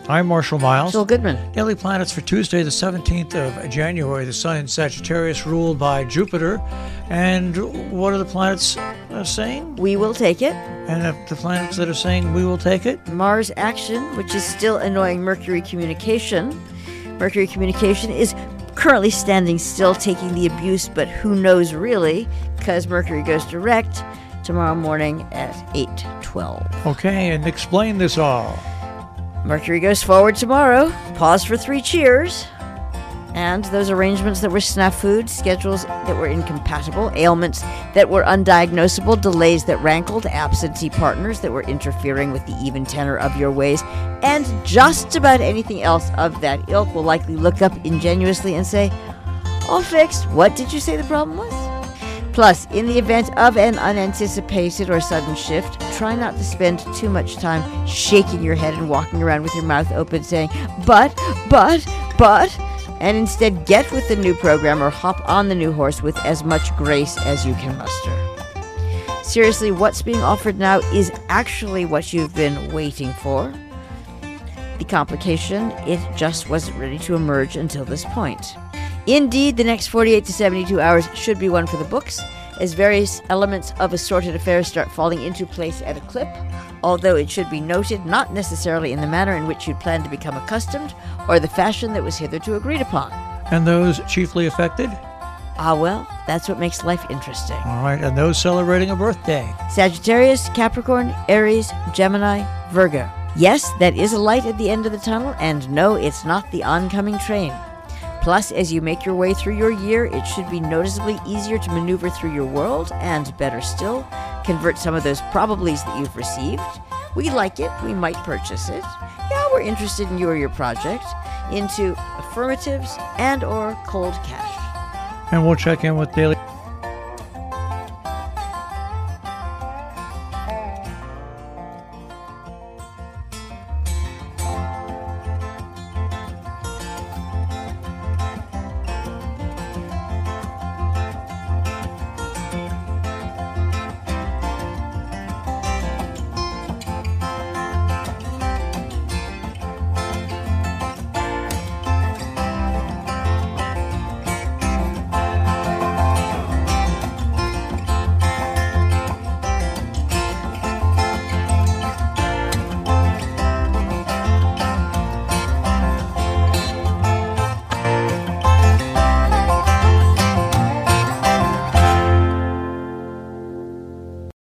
I'm Marshall Miles. Joel Goodman. Daily Planets for Tuesday, the 17th of January. The Sun in Sagittarius ruled by Jupiter. And what are the planets saying? We will take it. And the planets that are saying we will take it? Mars action, which is still annoying Mercury communication. Mercury communication is currently standing still, taking the abuse, but who knows really, because Mercury goes direct tomorrow morning at 8:12. Okay, and explain this all. Mercury goes forward tomorrow. Pause for 3 cheers. And those arrangements that were snafu'd, schedules that were incompatible, ailments that were undiagnosable, delays that rankled, absentee partners that were interfering with the even tenor of your ways, and just about anything else of that ilk will likely look up ingenuously and say, all fixed. What did you say the problem was? Plus, in the event of an unanticipated or sudden shift, try not to spend too much time shaking your head and walking around with your mouth open saying, but, and instead get with the new program or hop on the new horse with as much grace as you can muster. Seriously, what's being offered now is actually what you've been waiting for. The complication, it just wasn't ready to emerge until this point. Indeed, the next 48 to 72 hours should be one for the books, as various elements of assorted affairs start falling into place at a clip, although it should be noted not necessarily in the manner in which you'd planned to become accustomed, or the fashion that was hitherto agreed upon. And those chiefly affected? Ah, well, that's what makes life interesting. All right, and those celebrating a birthday? Sagittarius, Capricorn, Aries, Gemini, Virgo. Yes, that is a light at the end of the tunnel, and no, it's not the oncoming train. Plus, as you make your way through your year, it should be noticeably easier to maneuver through your world, and better still, convert some of those probablys that you've received. We like it, we might purchase it. Yeah, we're interested in you or your project, into affirmatives and or cold cash. And we'll check in with Daily